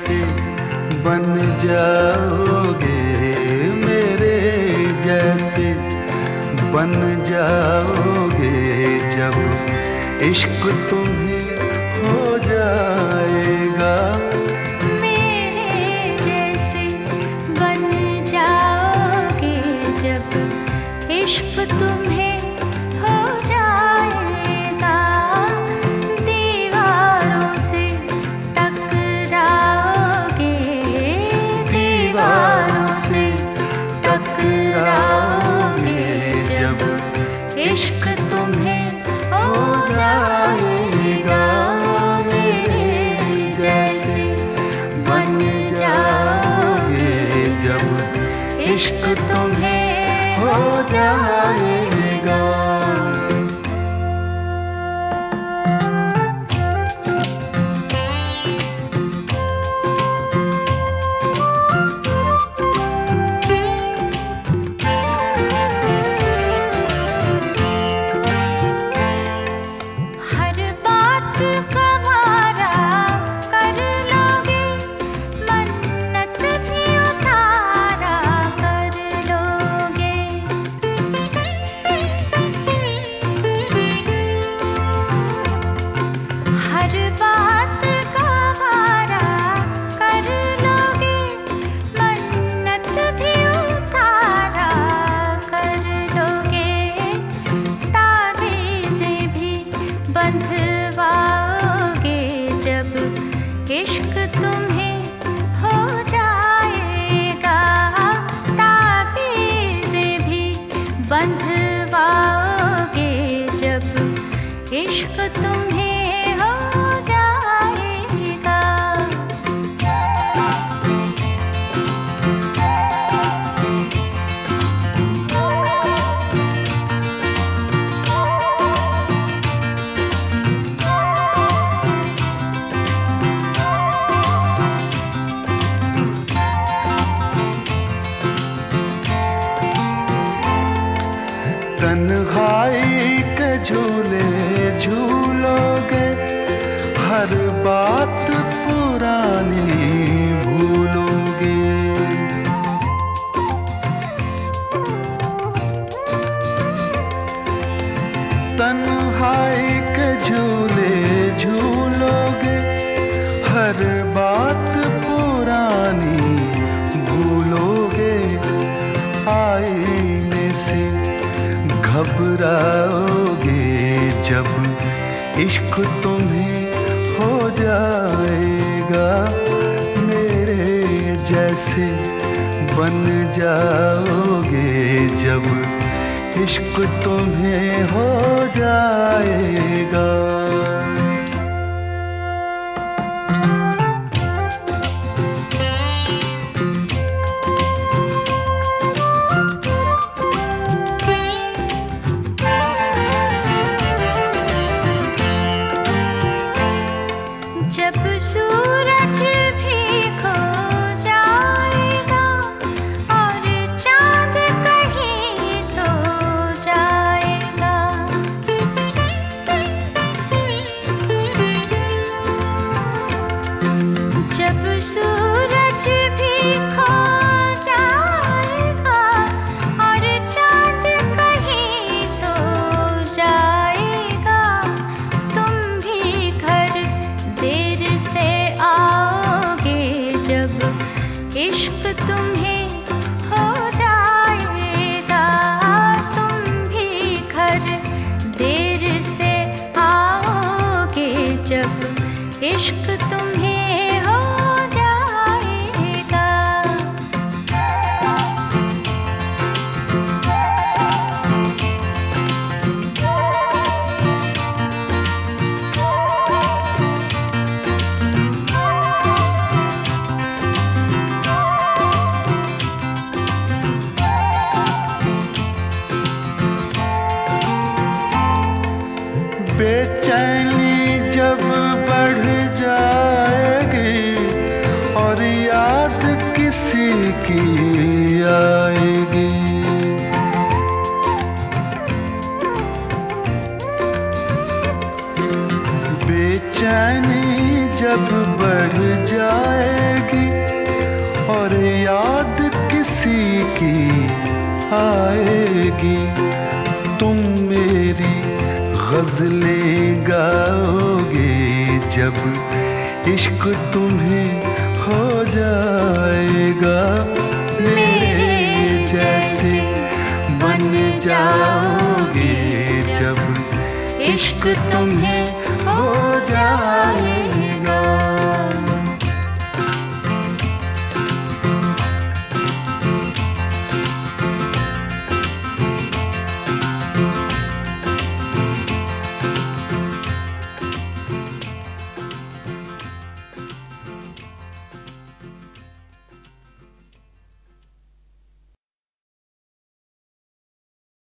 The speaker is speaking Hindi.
जैसे बन जाओगे, मेरे जैसे बन जाओगे जब इश्क तुम्हें हो जाएगा। मेरे जैसे बन जाओगे जब इश्क तुम्हें हो जाएगा। दीवारों से टकराओगे, दीवारों से टकराओगे जब इश्क तुम्हें हो जाएगा। मेरे जैसे बन जाओगे जब इश्क तुम्हें हो जाएगा। बंधवाओगे जब इश्क तुम्हें हो जाएगा। ताबीज़ें भी बंधवाओगे जब इश्क तुम्हें हो जाएगा। तन्हाई के झूले झूलोगे, हर बात पुरानी भूलोगे। तन्हाई के झूले झूलोगे, हर बात पुरानी भूलोगे। आईने से घबराओगे जब इश्क तुम्हें हो जाएगा। मेरे जैसे बन जाओगे जब इश्क तुम्हें हो जाएगा। जब सूरज भी खो जाएगा और चांद कहीं सो जाएगा। जब सूरज भी खो जाएगा और चांद कहीं सो जाएगा। तुम भी घर देर से आओगे जब इश्क तुम्हें हो जाएगा। तुम भी घर देर से आओगे जब इश्क तुम्हें हो जाएगा। बेचैनी जब बढ़ जाएगी और याद किसी की आएगी। बेचैनी जब बढ़ जाएगी इश्क तुम्हें हो जाएगा, मेरे जैसे बन जाओगे जब इश्क तुम्हें